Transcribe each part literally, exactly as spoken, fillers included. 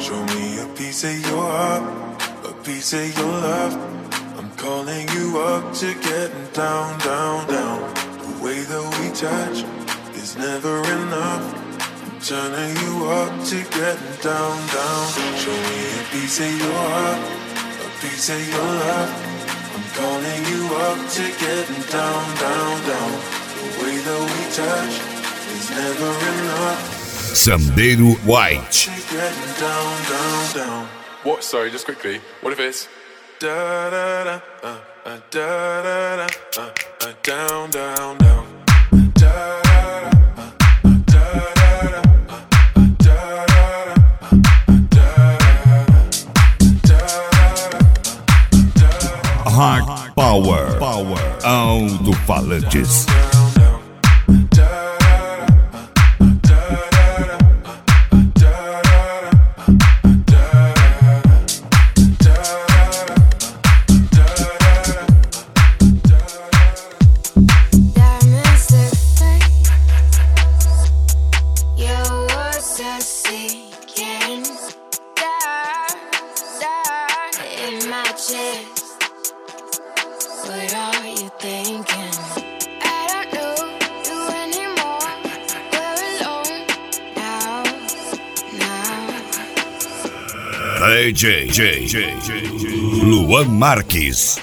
Show me a piece of your heart, a piece of your love. I'm calling you up to getting down, down, down. The way that we touch is never enough. I'm turning you up to getting down, down. Show me a piece of your heart, a piece of your love. I'm calling you up to getting down, down, down. The way that we touch is never enough. Sandero White. Getting down, down, down. What? Sorry, just quickly. What if it's da da da uh, uh, da da da uh, uh, down, down, down. Da da da uh, uh, da da da uh, uh, da da da uh, Heart Power. Power. Alto-falantes. D J, J, J, J, J. Luan Marques.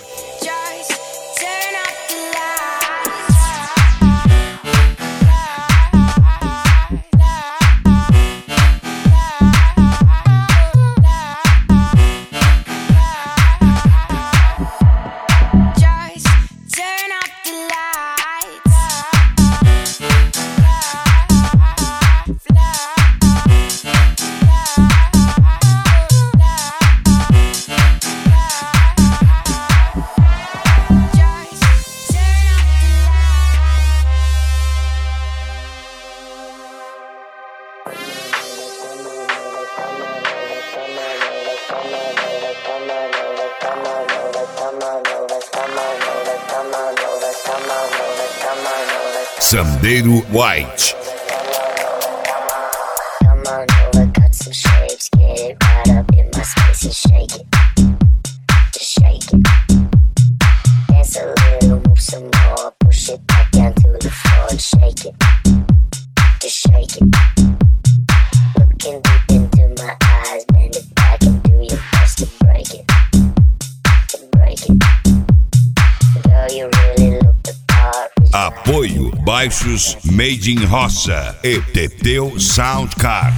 Sandero White. Come on over, cut some shapes, get it right up in my space and shake it. Just shake it. Dance a little, move some more, push it back down to the floor and shake it. Just shake it. Looking deep into my eyes, bend it back and do your best to break it. To break it. Girl, you really look the part. Apoio Baixos Made in Roça e Teteu Soundcar.